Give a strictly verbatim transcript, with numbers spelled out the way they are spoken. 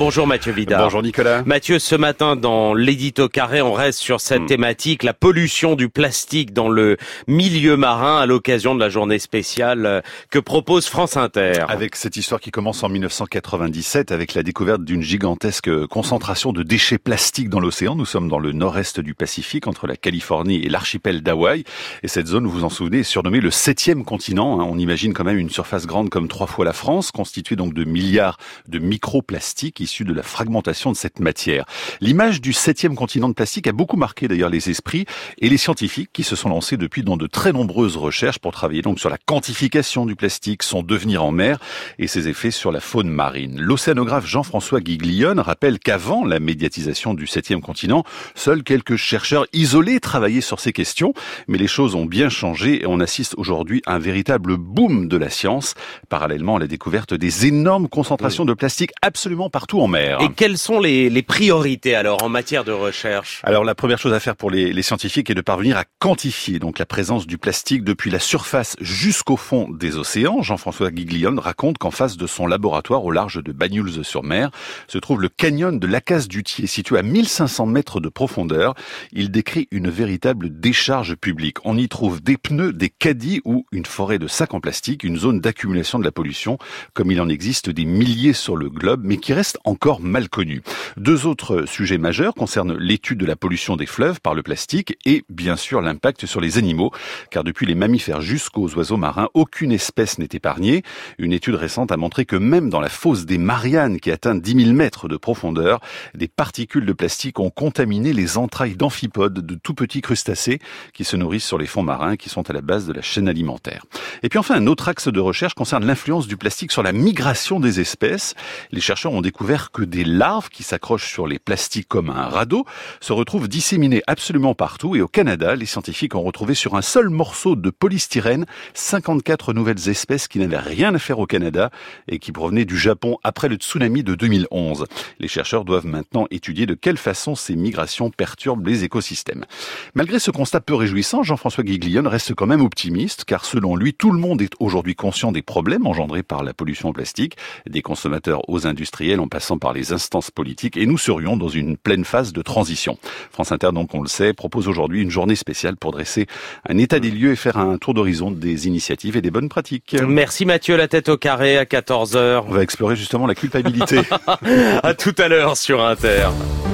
Bonjour Mathieu Vidard. Bonjour Nicolas. Mathieu, ce matin dans l'édito carré, on reste sur cette mmh. thématique, la pollution du plastique dans le milieu marin à l'occasion de la journée spéciale que propose France Inter. Avec cette histoire qui commence en mille neuf cent quatre-vingt-dix-sept avec la découverte d'une gigantesque concentration de déchets plastiques dans l'océan. Nous sommes dans le nord-est du Pacifique, entre la Californie et l'archipel d'Hawaï. Et cette zone, vous vous en souvenez, est surnommée le septième continent. On imagine quand même une surface grande comme trois fois la France, constituée donc de milliards de microplastiques issus de la fragmentation de cette matière. L'image du septième continent de plastique a beaucoup marqué d'ailleurs les esprits et les scientifiques qui se sont lancés depuis dans de très nombreuses recherches pour travailler donc sur la quantification du plastique, son devenir en mer et ses effets sur la faune marine. L'océanographe Jean-François Guiglione rappelle qu'avant la médiatisation du septième continent, seuls quelques chercheurs isolés travaillaient sur ces questions, mais les choses ont bien changé et on assiste aujourd'hui à un véritable boom de la science, parallèlement à la découverte des énormes concentrations de plastique absolument partout en mer. Et quelles sont les, les priorités alors en matière de recherche? Alors la première chose à faire pour les, les scientifiques est de parvenir à quantifier donc la présence du plastique depuis la surface jusqu'au fond des océans. Jean-François Guiglione raconte qu'en face de son laboratoire au large de Banyuls-sur-Mer se trouve le canyon de Lacasse-du-Thiers, situé à mille cinq cents mètres de profondeur. Il décrit une véritable décharge publique. On y trouve des pneus, des caddies ou une forêt de sacs en plastique, une zone d'accumulation de la pollution, comme il en existe des milliers sur le globe, mais qui reste encore mal connue. Deux autres sujets majeurs concernent l'étude de la pollution des fleuves par le plastique et bien sûr l'impact sur les animaux, car depuis les mammifères jusqu'aux oiseaux marins, aucune espèce n'est épargnée. Une étude récente a montré que même dans la fosse des Mariannes, qui atteint dix mille mètres de profondeur, des particules de plastique ont contaminé les entrailles d'amphipodes, de tout petits crustacés qui se nourrissent sur les fonds marins, qui sont à la base de la chaîne alimentaire. Et puis enfin, un autre axe de recherche concerne l'influence du plastique sur la migration des espèces. Les chercheurs ont découvert que des larves qui s'accrochent sur les plastiques comme un radeau se retrouvent disséminées absolument partout. Et au Canada, les scientifiques ont retrouvé sur un seul morceau de polystyrène cinquante-quatre nouvelles espèces qui n'avaient rien à faire au Canada et qui provenaient du Japon après le tsunami de deux mille onze. Les chercheurs doivent maintenant étudier de quelle façon ces migrations perturbent les écosystèmes. Malgré ce constat peu réjouissant, Jean-François Guiglione reste quand même optimiste, car selon lui, tout le monde est aujourd'hui conscient des problèmes engendrés par la pollution au plastique, des consommateurs aux industriels en passant par les instances politiques, et nous serions dans une pleine phase de transition. France Inter, donc on le sait, propose aujourd'hui une journée spéciale pour dresser un état des lieux et faire un tour d'horizon des initiatives et des bonnes pratiques. Merci Mathieu, la tête au carré à quatorze heures. On va explorer justement la culpabilité. À tout à l'heure sur Inter.